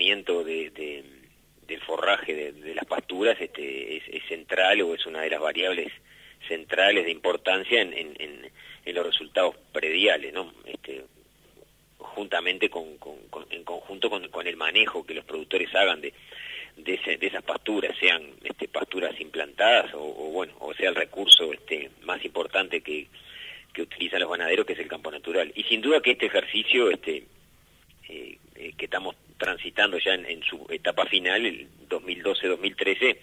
comportamiento del forraje de las pasturas es central, o es una de las variables centrales de importancia en los resultados prediales, ¿no? Juntamente en conjunto con el manejo que los productores hagan de esas pasturas, sean pasturas implantadas o sea el recurso más importante que utilizan los ganaderos, que es el campo natural. Y sin duda que este ejercicio que estamos transitando ya en su etapa final, el 2012-2013,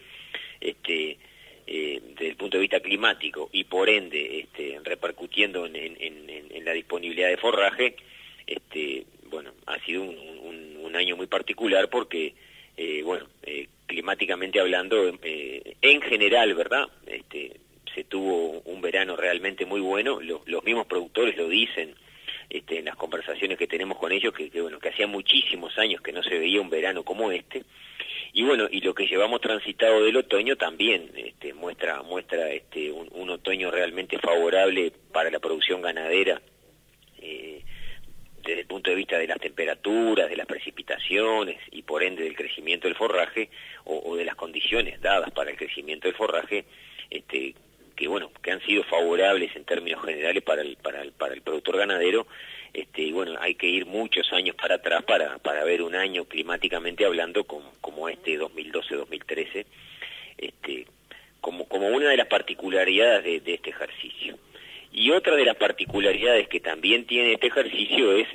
desde el punto de vista climático y por ende repercutiendo en la disponibilidad de forraje, ha sido un año muy particular porque climáticamente hablando, en general, ¿verdad? Se tuvo un verano realmente muy bueno. Los mismos productores lo dicen en las conversaciones que tenemos con ellos, que hacía muchísimos años que no se veía un verano como este. Y y lo que llevamos transitado del otoño también muestra un otoño realmente favorable para la producción ganadera, desde el punto de vista de las temperaturas, de las precipitaciones y por ende del crecimiento del forraje, o de las condiciones dadas para el crecimiento del forraje, que han sido favorables en términos generales para el productor ganadero. Hay que ir muchos años para atrás para ver un año climáticamente hablando como 2012-2013, como una de las particularidades de este ejercicio. Y otra de las particularidades que también tiene este ejercicio es,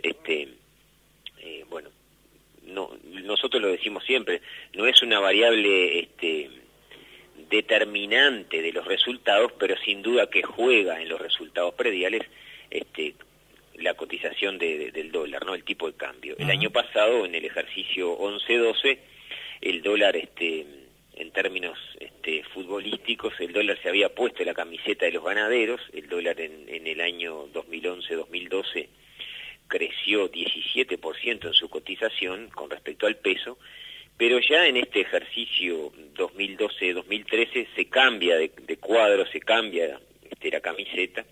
nosotros lo decimos siempre, no es una variable determinante de los resultados, pero sin duda que juega en los resultados prediales la cotización del dólar, ¿no? El tipo de cambio. El año pasado, en el ejercicio 11-12, el dólar, en términos futbolísticos, el dólar se había puesto en la camiseta de los ganaderos. El dólar en el año 2011-2012 creció 17% en su cotización con respecto al peso, pero ya en este ejercicio 2012-2013 se cambia de cuadro, se cambia la camiseta,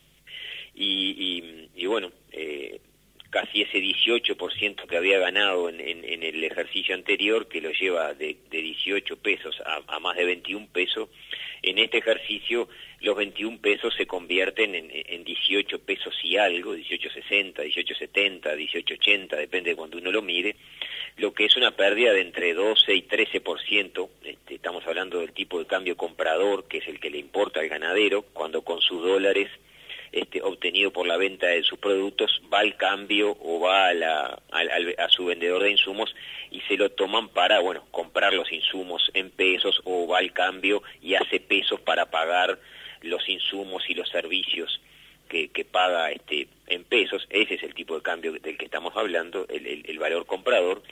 casi ese 18% que había ganado en el ejercicio anterior, que lo lleva de 18 pesos a más de 21 pesos, en este ejercicio los 21 pesos se convierten en 18 pesos y algo, 18.60, 18.70, 18.80, depende de cuando uno lo mire, lo que es una pérdida de entre 12 y 13%. Estamos hablando del tipo de cambio comprador, que es el que le importa al ganadero, cuando con sus dólares obtenido por la venta de sus productos va al cambio o va a su vendedor de insumos y se lo toman para comprar los insumos en pesos, o va al cambio y hace pesos para pagar los insumos y los servicios que paga en pesos. Ese es el tipo de cambio del que estamos hablando, el valor comprador.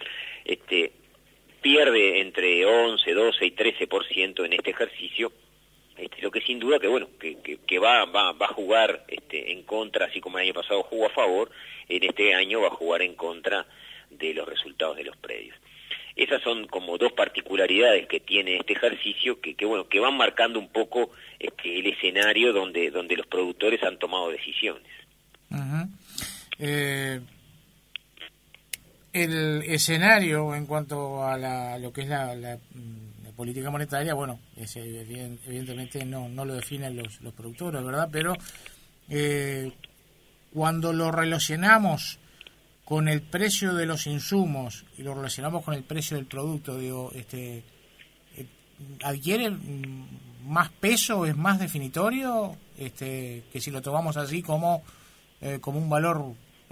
Pierde entre 11, 12 y 13% en este ejercicio. Lo que sin duda que va a jugar en contra, así como el año pasado jugó a favor, en este año va a jugar en contra de los resultados de los predios. Esas son como dos particularidades que tiene este ejercicio que van marcando un poco el escenario donde los productores han tomado decisiones. Uh-huh. El escenario en cuanto a lo que es la política monetaria, evidentemente no lo definen los productores, ¿verdad? Pero cuando lo relacionamos con el precio de los insumos y lo relacionamos con el precio del producto, ¿adquiere más peso, es más definitorio que si lo tomamos así como un valor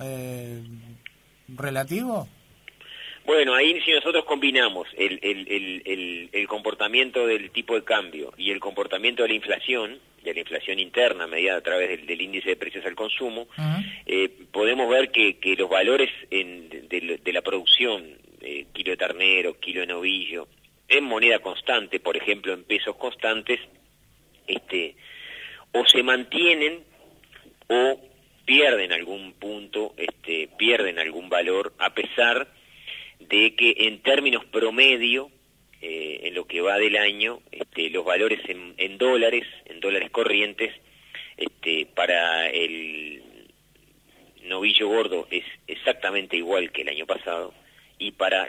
relativo? Bueno, ahí si nosotros combinamos el comportamiento del tipo de cambio y el comportamiento de la inflación interna mediada a través del índice de precios al consumo, podemos ver que los valores de la producción, kilo de ternero, kilo de novillo, en moneda constante, por ejemplo en pesos constantes, o se mantienen o pierden algún punto, pierden algún valor, a pesar de que en términos promedio, en lo que va del año, los valores en dólares corrientes, para el novillo gordo es exactamente igual que el año pasado, y para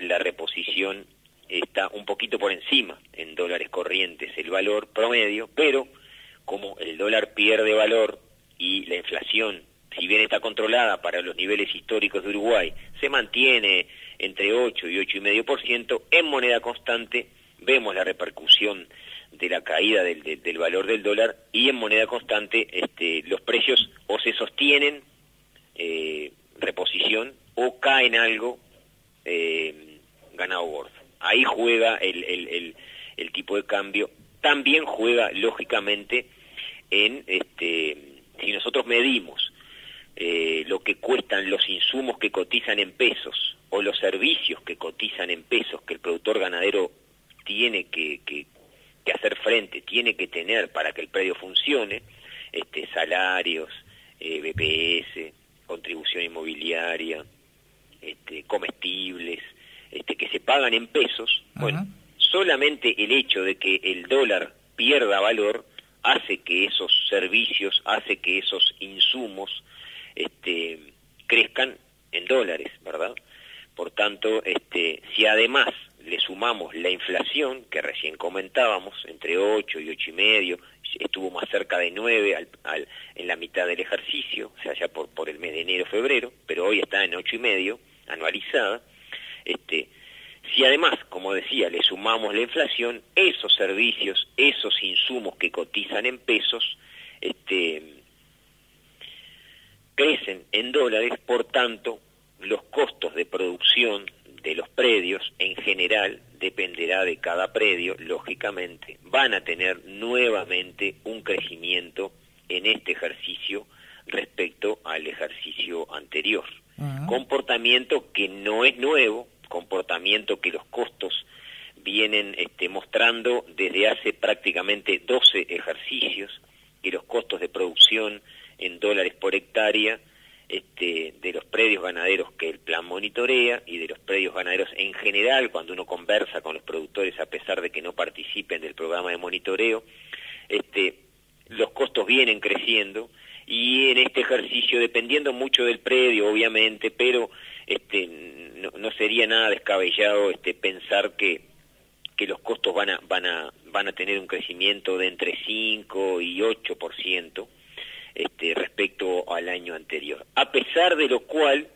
la reposición está un poquito por encima en dólares corrientes el valor promedio, pero como el dólar pierde valor y la inflación, si bien está controlada para los niveles históricos de Uruguay, se mantiene entre 8 y 8,5%, en moneda constante vemos la repercusión de la caída del valor del dólar, y en moneda constante los precios o se sostienen, reposición, o caen algo, ganado gordo. Ahí juega el tipo de cambio. También juega, lógicamente, en si nosotros medimos lo que cuestan los insumos que cotizan en pesos o los servicios que cotizan en pesos que el productor ganadero tiene que hacer frente, tiene que tener para que el predio funcione, salarios, BPS, contribución inmobiliaria, comestibles, que se pagan en pesos. Bueno, solamente el hecho de que el dólar pierda valor hace que esos servicios, hace que esos insumos crezcan en dólares, ¿verdad? Por tanto, si además le sumamos la inflación, que recién comentábamos, entre 8 y 8,5, estuvo más cerca de 9 en la mitad del ejercicio, o sea, ya por el mes de enero-febrero, pero hoy está en 8,5, anualizada. Si además, como decía, le sumamos la inflación, esos servicios, esos insumos que cotizan en pesos, crecen en dólares. Por tanto, los costos de producción de los predios en general, dependerá de cada predio, lógicamente, van a tener nuevamente un crecimiento en este ejercicio respecto al ejercicio anterior. Comportamiento que no es nuevo, comportamiento que los costos vienen mostrando desde hace prácticamente 12 ejercicios, que los costos de producción en dólares por hectárea de los predios ganaderos que el plan monitorea y de los predios ganaderos en general, cuando uno conversa con los productores a pesar de que no participen del programa de monitoreo, los costos vienen creciendo, y en este ejercicio, dependiendo mucho del predio obviamente, pero no sería nada descabellado pensar que los costos van a tener un crecimiento de entre 5 y 8%, respecto al año anterior. A pesar de lo cual,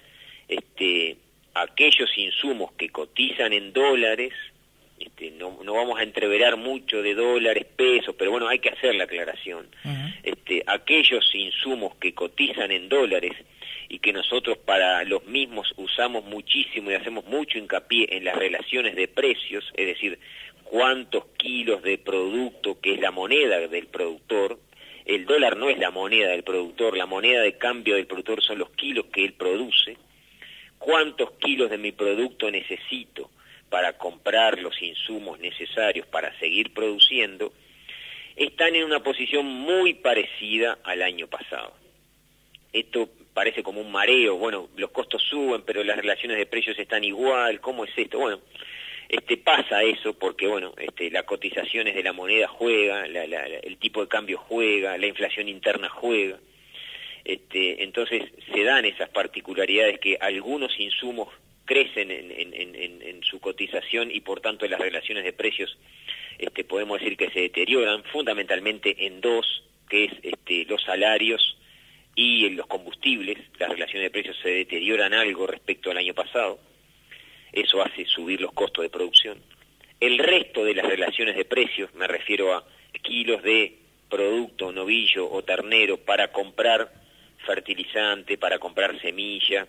aquellos insumos que cotizan en dólares, no vamos a entreverar mucho de dólares, pesos, pero bueno, hay que hacer la aclaración. Aquellos insumos que cotizan en dólares y que nosotros para los mismos usamos muchísimo y hacemos mucho hincapié en las relaciones de precios, es decir, cuántos kilos de producto, que es la moneda del productor. El dólar no es la moneda del productor, la moneda de cambio del productor son los kilos que él produce. ¿Cuántos kilos de mi producto necesito para comprar los insumos necesarios para seguir produciendo? Están en una posición muy parecida al año pasado. Esto parece como un mareo, bueno, los costos suben, pero las relaciones de precios están igual, ¿cómo es esto? Bueno, pasa eso porque, bueno, las cotizaciones de la moneda juega, el tipo de cambio juega, la inflación interna juega. Entonces se dan esas particularidades que algunos insumos crecen en su cotización y por tanto en las relaciones de precios podemos decir que se deterioran, fundamentalmente en dos, que es los salarios y en los combustibles. Las relaciones de precios se deterioran algo respecto al año pasado. Eso hace subir los costos de producción. El resto de las relaciones de precios, me refiero a kilos de producto, novillo o ternero para comprar fertilizante, para comprar semilla,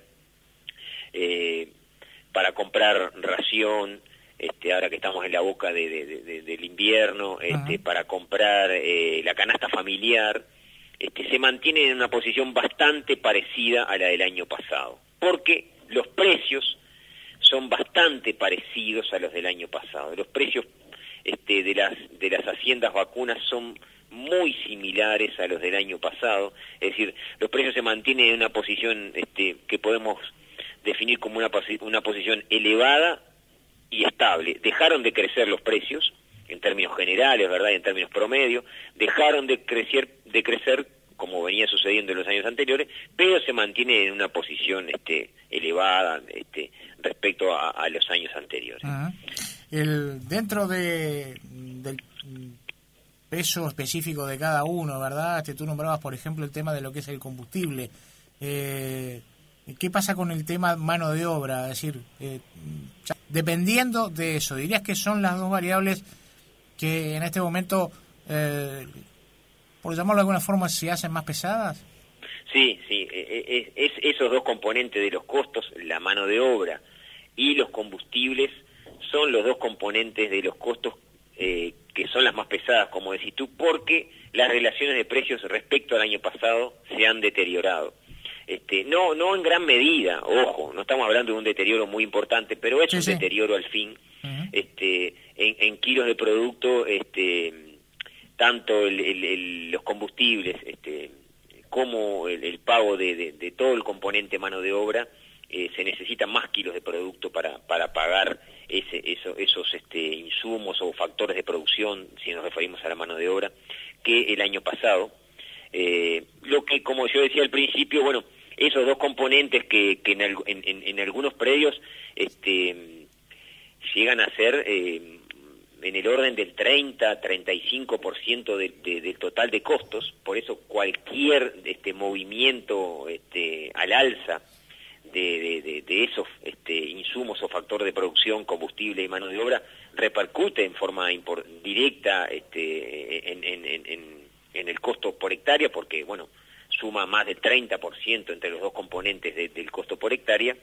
para comprar ración, ahora que estamos en la boca del invierno, para comprar la canasta familiar, se mantienen en una posición bastante parecida a la del año pasado, porque los precios son bastante parecidos a los del año pasado. Los precios de las haciendas vacunas son muy similares a los del año pasado, es decir, los precios se mantienen en una posición que podemos definir como una posición elevada y estable. Dejaron de crecer los precios en términos generales, ¿verdad? Y en términos promedio, dejaron de crecer como venía sucediendo en los años anteriores, pero se mantiene en una posición elevada respecto a los años anteriores. Dentro del peso específico de cada uno, ¿verdad? Tú nombrabas, por ejemplo, el tema de lo que es el combustible. ¿Qué pasa con el tema mano de obra? Es decir, dependiendo de eso, ¿dirías que son las dos variables que en este momento, por llamarlo de alguna forma, se hacen más pesadas? Sí, es esos dos componentes de los costos, la mano de obra y los combustibles, son los dos componentes de los costos que son las más pesadas, como decís tú, porque las relaciones de precios respecto al año pasado se han deteriorado. No en gran medida, ojo, no estamos hablando de un deterioro muy importante, pero es un deterioro al fin. En kilos de producto, tanto los combustibles como el pago de todo el componente mano de obra, se necesitan más kilos de producto para pagar esos insumos o factores de producción, si nos referimos a la mano de obra, que el año pasado. Lo que, como yo decía al principio, bueno, esos dos componentes que en algunos predios llegan a ser en el orden del 30-35% del total de costos. Por eso cualquier movimiento al alza de esos insumos o factor de producción, combustible y mano de obra, repercute en forma directa en el costo por hectárea, porque bueno, suma más del 30% entre los dos componentes del costo por hectárea.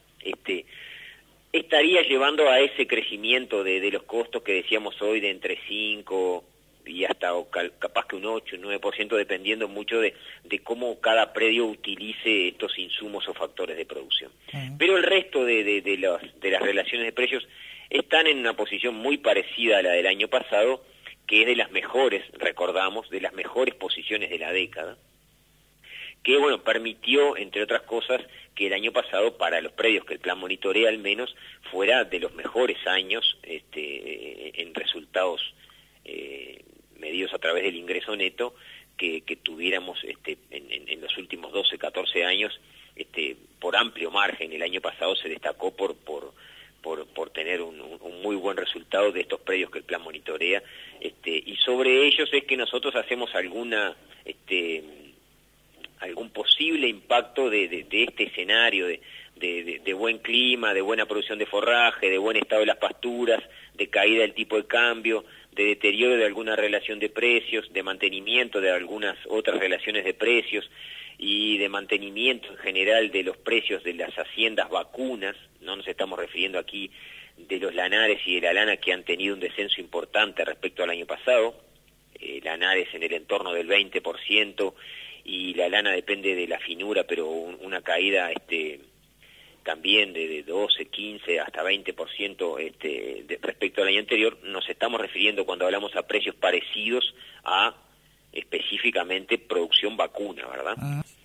Estaría llevando a ese crecimiento de los costos que decíamos hoy, de entre 5 y hasta capaz que un 8, un 9%, dependiendo mucho de cómo cada predio utilice estos insumos o factores de producción. Pero el resto de las relaciones de precios están en una posición muy parecida a la del año pasado, que es de las mejores, recordamos, de las mejores posiciones de la década, que bueno, permitió, entre otras cosas, que el año pasado, para los predios que el plan monitorea al menos, fuera de los mejores años en resultados medidos a través del ingreso neto que tuviéramos en los últimos 12, 14 años. Por amplio margen, el año pasado se destacó por tener un muy buen resultado de estos predios que el plan monitorea, y sobre ellos es que nosotros hacemos algún posible impacto de este escenario de buen clima, de buena producción de forraje, de buen estado de las pasturas, de caída del tipo de cambio, de deterioro de alguna relación de precios, de mantenimiento de algunas otras relaciones de precios y de mantenimiento en general de los precios de las haciendas vacunas. No nos estamos refiriendo aquí de los lanares y de la lana, que han tenido un descenso importante respecto al año pasado, lanares en el entorno del 20%, y la lana depende de la finura, pero una caída también de 12, 15 hasta 20% respecto al año anterior. Nos estamos refiriendo, cuando hablamos a precios parecidos, a específicamente producción vacuna, ¿verdad?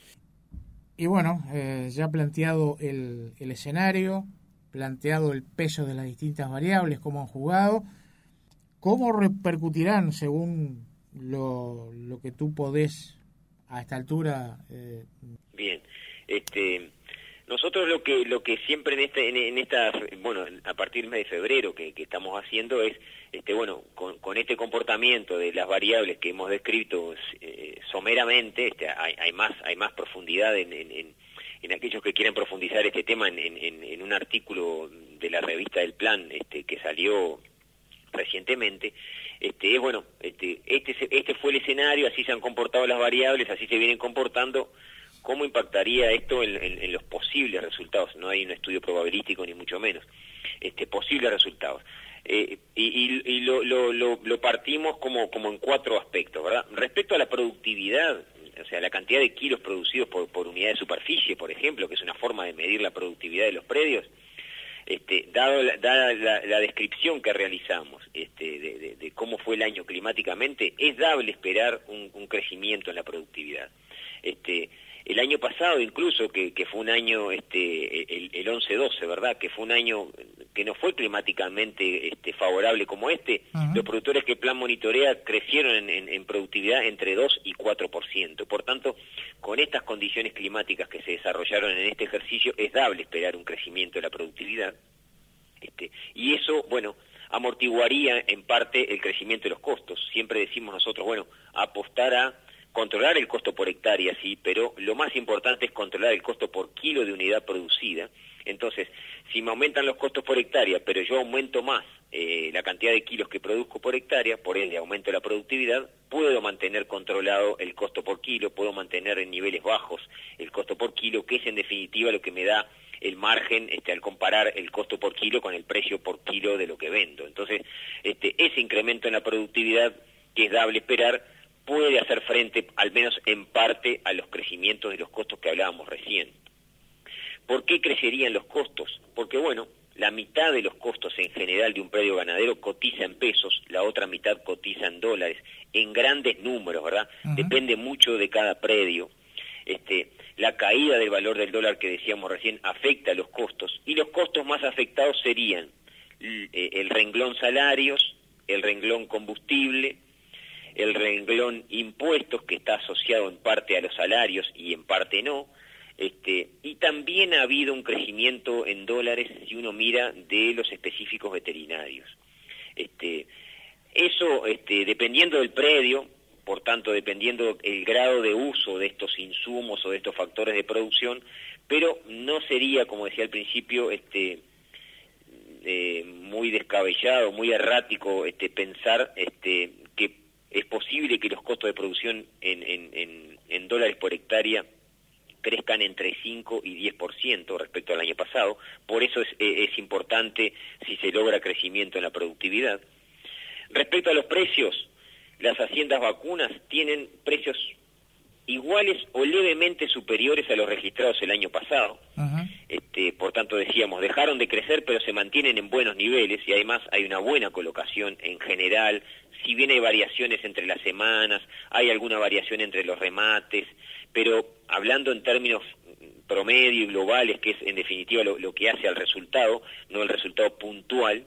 Y bueno, ya planteado el escenario, planteado el peso de las distintas variables, cómo han jugado, ¿cómo repercutirán según lo que tú podés a esta altura? Bien, nosotros lo que siempre en esta, bueno, a partir del mes de febrero que estamos haciendo es, bueno, con este comportamiento de las variables que hemos descrito someramente, hay más profundidad en aquellos que quieren profundizar este tema en un artículo de la revista del Plan que salió recientemente. Bueno, este fue el escenario, así se han comportado las variables, así se vienen comportando. ¿Cómo impactaría esto en los posibles resultados? No hay un estudio probabilístico ni mucho menos. Posibles resultados. Y lo partimos como en 4 aspectos, ¿verdad? Respecto a la productividad, o sea, la cantidad de kilos producidos por unidad de superficie, por ejemplo, que es una forma de medir la productividad de los predios, dada la descripción que realizamos de cómo fue el año climáticamente, es dable esperar un crecimiento en la productividad. El año pasado incluso, que fue un año, el 11-12, ¿verdad?, que fue un año que no fue climáticamente favorable como los productores que el plan monitorea crecieron en productividad entre 2 y 4%. Por tanto, con estas condiciones climáticas que se desarrollaron en este ejercicio, es dable esperar un crecimiento de la productividad. Y eso, bueno, amortiguaría en parte el crecimiento de los costos. Siempre decimos nosotros, bueno, apostar a controlar el costo por hectárea, sí, pero lo más importante es controlar el costo por kilo de unidad producida. Entonces, si me aumentan los costos por hectárea, pero yo aumento más la cantidad de kilos que produzco por hectárea, por ende aumento la productividad, puedo mantener controlado el costo por kilo, puedo mantener en niveles bajos el costo por kilo, que es en definitiva lo que me da el margen al comparar el costo por kilo con el precio por kilo de lo que vendo. Entonces, ese incremento en la productividad, que es dable esperar, puede hacer frente, al menos en parte, a los crecimientos de los costos que hablábamos recién. ¿Por qué crecerían los costos? Porque, bueno, la mitad de los costos en general de un predio ganadero cotiza en pesos, la otra mitad cotiza en dólares, en grandes números, ¿verdad? Depende mucho de cada predio. La caída del valor del dólar que decíamos recién afecta a los costos, y los costos más afectados serían el renglón salarios, el renglón combustible, el renglón impuestos, que está asociado en parte a los salarios y en parte no, y también ha habido un crecimiento en dólares si uno mira de los específicos veterinarios. Eso, dependiendo del predio, por tanto, dependiendo el grado de uso de estos insumos o de estos factores de producción, pero no sería, como decía al principio, muy descabellado, muy errático pensar que es posible que los costos de producción en dólares por hectárea crezcan entre 5 y 10% respecto al año pasado. Por eso es importante si se logra crecimiento en la productividad. Respecto a los precios, las haciendas vacunas tienen precios iguales o levemente superiores a los registrados el año pasado. Por tanto, decíamos, dejaron de crecer, pero se mantienen en buenos niveles, y además hay una buena colocación en general. Si bien hay variaciones entre las semanas, hay alguna variación entre los remates, pero hablando en términos promedio y globales, que es en definitiva lo que hace al resultado, no el resultado puntual,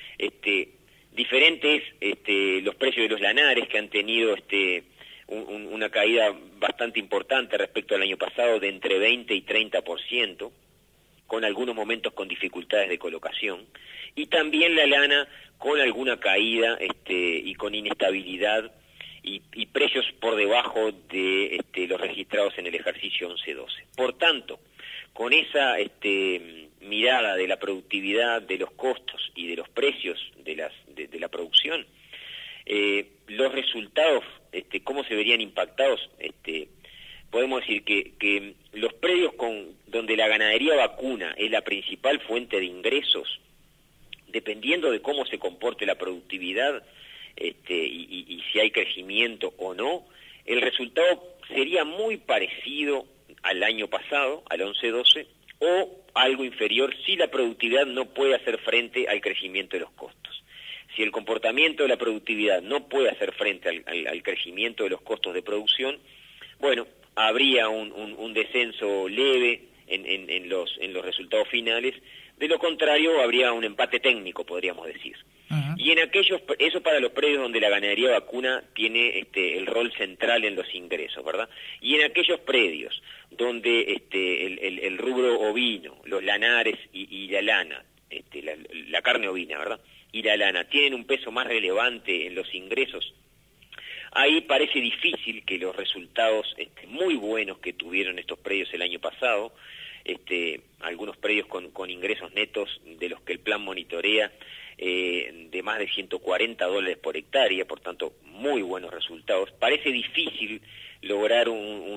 diferente es los precios de los lanares, que han tenido una caída bastante importante respecto al año pasado, de entre 20 y 30%, con algunos momentos con dificultades de colocación, y también la lana con alguna caída y con inestabilidad y precios por debajo de los registrados en el ejercicio 11-12. Por tanto, con esa mirada de la productividad, de los costos y de los precios de la producción, los resultados, ¿cómo se verían impactados? Podemos decir que los predios donde la ganadería vacuna es la principal fuente de ingresos, dependiendo de cómo se comporte la productividad y si hay crecimiento o no, el resultado sería muy parecido al año pasado, al 11-12, o algo inferior si la productividad no puede hacer frente al crecimiento de los costos. Si el comportamiento de la productividad no puede hacer frente al crecimiento de los costos de producción, bueno, habría un descenso leve en los resultados finales. De lo contrario, habría un empate técnico, podríamos decir. Y eso para los predios donde la ganadería vacuna tiene el rol central en los ingresos, ¿verdad? Y en aquellos predios donde el rubro ovino, los lanares y la lana, la carne ovina, ¿verdad?, y la lana tienen un peso más relevante en los ingresos, ahí parece difícil que los resultados muy buenos que tuvieron estos predios el año pasado, algunos predios con ingresos netos de los que el plan monitorea, de más de $140 por hectárea, por tanto muy buenos resultados. Parece difícil lograr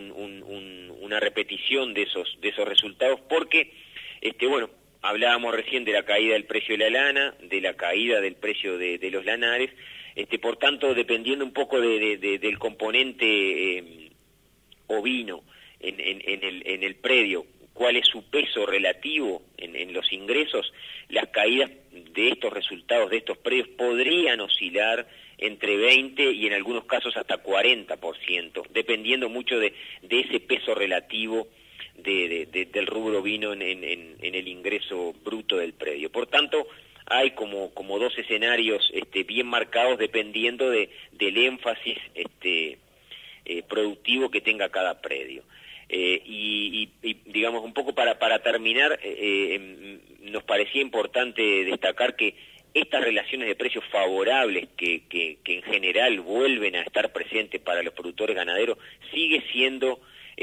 una repetición de esos resultados porque, bueno, hablábamos recién de la caída del precio de la lana, de la caída del precio de los lanares, por tanto, dependiendo un poco del componente ovino en el predio, cuál es su peso relativo en los ingresos, las caídas de estos resultados de estos predios podrían oscilar entre 20 y en algunos casos hasta 40%, dependiendo mucho de ese peso relativo del rubro vino en el ingreso bruto del predio. Por tanto, hay como dos escenarios bien marcados dependiendo del énfasis productivo que tenga cada predio. Y digamos, un poco para terminar, nos parecía importante destacar que estas relaciones de precios favorables que en general vuelven a estar presentes para los productores ganaderos sigue siendo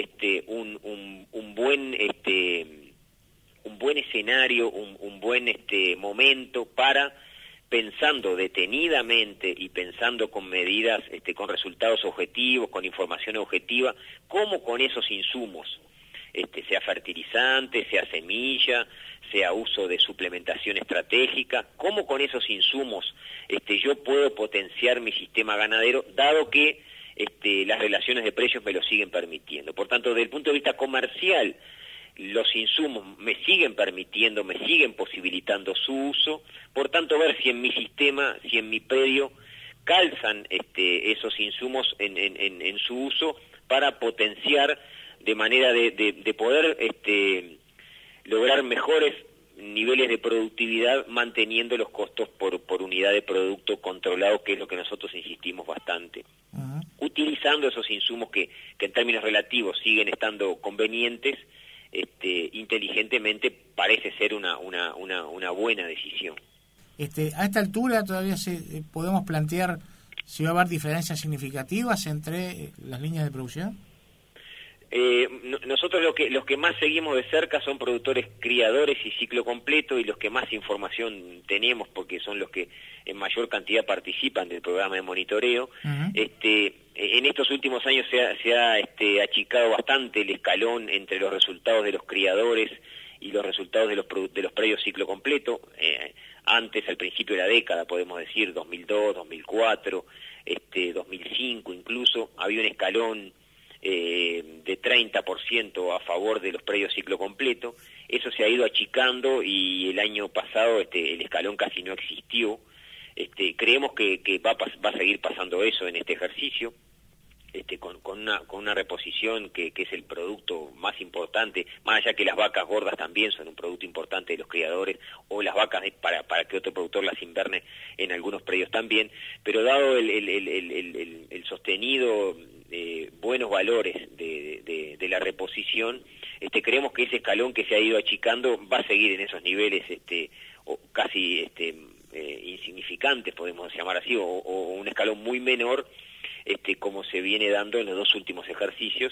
un buen escenario, un buen momento para, pensando detenidamente y pensando con medidas, con resultados objetivos, con información objetiva, cómo con esos insumos, sea fertilizante, sea semilla, sea uso de suplementación estratégica, cómo con esos insumos yo puedo potenciar mi sistema ganadero, dado que las relaciones de precios me lo siguen permitiendo. Por tanto, desde el punto de vista comercial, los insumos me siguen permitiendo, me siguen posibilitando su uso, por tanto ver si en mi sistema, si en mi predio calzan esos insumos en su uso para potenciar de manera de poder lograr mejores niveles de productividad manteniendo los costos por unidad de producto controlados, que es lo que nosotros insistimos bastante. Uh-huh. Utilizando esos insumos que en términos relativos siguen estando convenientes, inteligentemente parece ser una buena decisión. A esta altura todavía podemos plantear si va a haber diferencias significativas entre las líneas de producción. Nosotros los que más seguimos de cerca son productores criadores y ciclo completo, y los que más información tenemos, porque son los que en mayor cantidad participan del programa de monitoreo. Uh-huh. En estos últimos años se ha achicado bastante el escalón entre los resultados de los criadores y los resultados de los predios ciclo completo. Antes, al principio de la década, podemos decir 2002, 2004, 2005 incluso, había un escalón de 30% a favor de los predios ciclo completo. Eso se ha ido achicando y el año pasado el escalón casi no existió. Creemos que va a seguir pasando eso en este ejercicio, con una reposición que es el producto más importante, más allá que las vacas gordas también son un producto importante de los criadores, o las vacas para que otro productor las inverne en algunos predios también, pero dado el sostenido buenos valores de la reposición, creemos que ese escalón que se ha ido achicando va a seguir en esos niveles casi insignificantes, podemos llamar así, o un escalón muy menor, como se viene dando en los dos últimos ejercicios,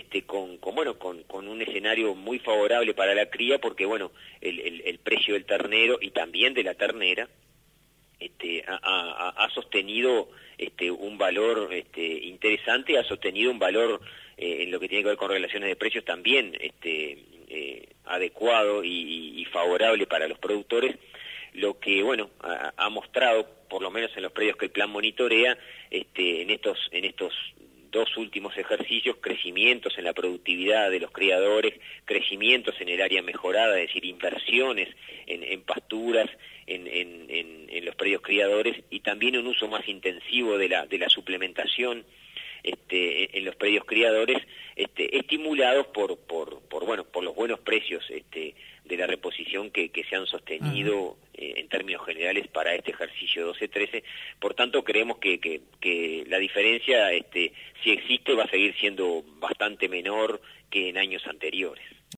con un escenario muy favorable para la cría, porque el precio del ternero y también de la ternera ha sostenido un valor interesante, ha sostenido un valor en lo que tiene que ver con relaciones de precios también adecuado y favorable para los productores, lo que ha mostrado, por lo menos en los predios que el plan monitorea, en estos dos últimos ejercicios, crecimientos en la productividad de los criadores, crecimientos en el área mejorada, es decir, inversiones en pasturas, en los predios criadores, y también un uso más intensivo de la suplementación en los predios criadores, estimulados por los buenos precios de la reposición que se han sostenido en términos generales para este ejercicio 12-13. Por tanto, creemos que la diferencia, si existe, va a seguir siendo bastante menor que en años anteriores.